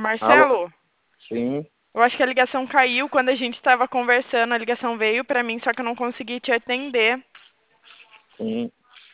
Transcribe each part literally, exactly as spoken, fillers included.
Alô? Marcelo, Sim, eu acho que a ligação caiu quando a gente estava conversando. A ligação veio para mim, só que eu não consegui te atender. sim.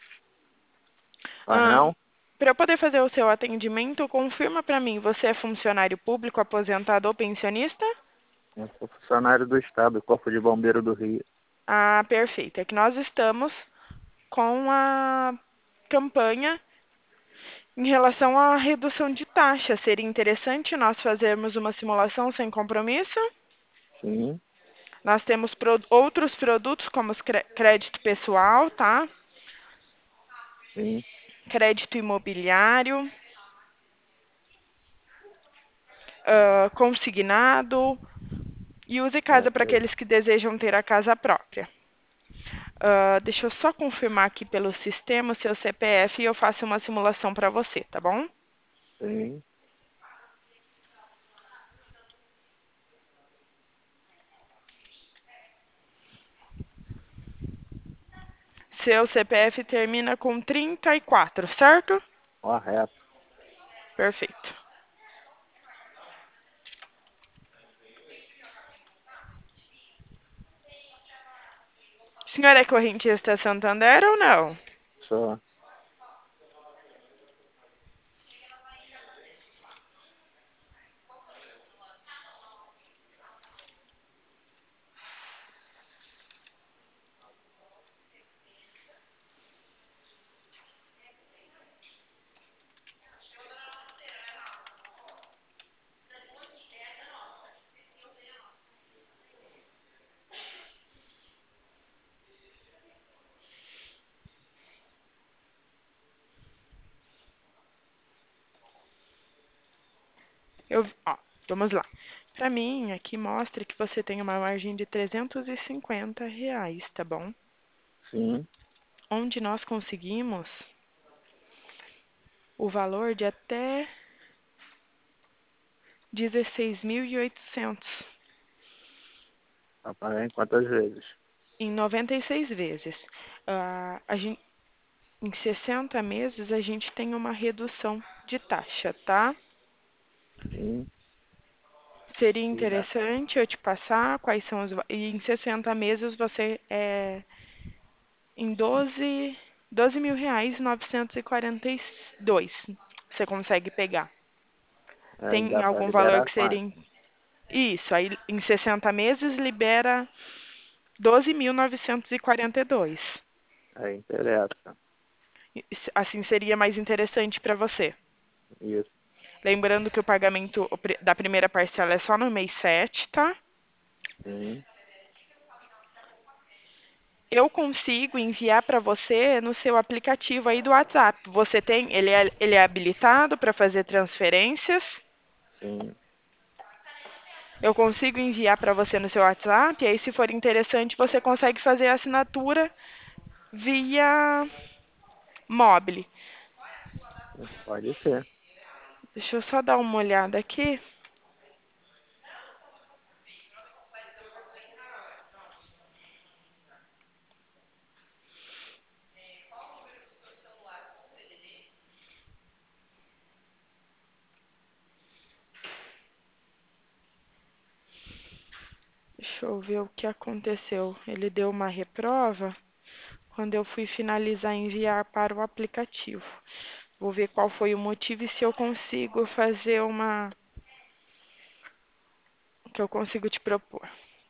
Pois Ahn, não? para eu poder fazer o seu atendimento, confirma para mim, você é funcionário público, aposentado ou pensionista? Eu sou funcionário do Estado, Corpo de Bombeiro do Rio. Ah, perfeito. É que nós estamos com a campanha em relação à redução de taxa. Seria interessante nós fazermos uma simulação sem compromisso? Sim, Nós temos pro- outros produtos como os cre- crédito pessoal, tá? sim. Crédito imobiliário, ah, consignado e use casa para Ok, aqueles que desejam ter a casa própria. Ah, deixa eu só confirmar aqui pelo sistema o seu C P F e eu faço uma simulação para você, tá bom? sim. Seu C P F termina com trinta e quatro, certo? Correto. Perfeito. Senhor é correntista Santander ou não? Sou. Eu, ó, vamos lá. Para mim, aqui mostra que você tem uma margem de trezentos e cinquenta reais, tá bom? Sim. Onde nós conseguimos o valor de até dezesseis mil e oitocentos Pra pagar em quantas vezes? em noventa e seis vezes. Ah, a gen- em sessenta meses a gente tem uma redução de taxa, tá? Sim. Seria E a- interessante eu te passar quais são os. va- E em sessenta meses você é em doze, doze mil reais novecentos e quarenta e dois. Você consegue pegar. Aí Tem dá pra algum valor liberar que seria. quanto? em- Isso, aí em sessenta meses libera doze mil novecentos e quarenta e dois. Aí interessa. Assim seria mais interessante para você. Isso. Lembrando que o pagamento da primeira parcela é só no mês sete, tá? Sim. Eu consigo enviar para você no seu aplicativo aí do WhatsApp. Você tem, ele é, ele é habilitado para fazer transferências. Sim. Eu consigo enviar para você no seu WhatsApp. E aí, se for interessante, você consegue fazer a assinatura via mobile. Pode ser. Deixa eu só dar uma olhada aqui. Deixa eu ver o que aconteceu. Ele deu uma reprova quando eu fui finalizar enviar para o aplicativo. Vou ver qual foi o motivo e se eu consigo fazer uma que eu consigo te propor.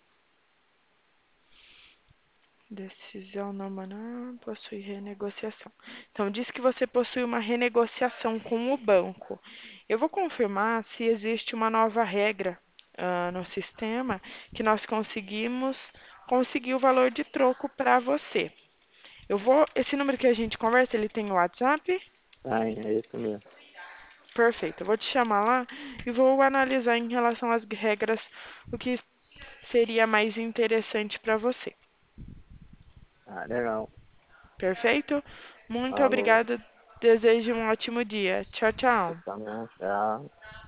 Decisão não maná, possui renegociação. Então, diz que você possui uma renegociação com o banco. Eu vou confirmar se existe uma nova regra ah, no sistema que nós conseguimos conseguir o valor de troco para você. Eu vou, esse número que a gente conversa, ele tem o WhatsApp? Aí, é isso mesmo. Perfeito. Eu vou te chamar lá e vou analisar em relação às regras o que seria mais interessante para você. Ah, legal. Perfeito? Muito Falou. obrigada. Desejo um ótimo dia. Tchau, Você tchau. também. Tchau.